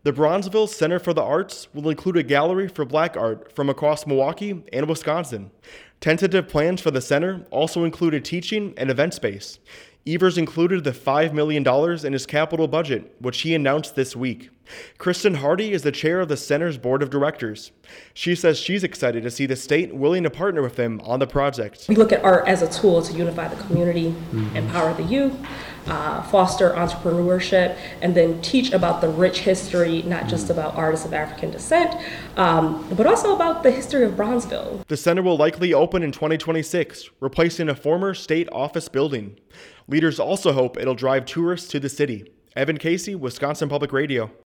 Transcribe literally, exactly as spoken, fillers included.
The Bronzeville Center for the Arts will include a gallery for black art from across Milwaukee and Wisconsin. Tentative plans for the center also include a teaching and event space. Evers included the five million dollars in his capital budget, which he announced this week. Kristen Hardy is the chair of the center's board of directors. She says she's excited to see the state willing to partner with them on the project. We look at art as a tool to unify the community, mm-hmm. empower the youth, uh, foster entrepreneurship, and then teach about the rich history, not just about artists of African descent, um, but also about the history of Bronzeville. The center will likely open in twenty twenty-six, replacing a former state office building. Leaders also hope it'll drive tourists to the city. Evan Casey, Wisconsin Public Radio.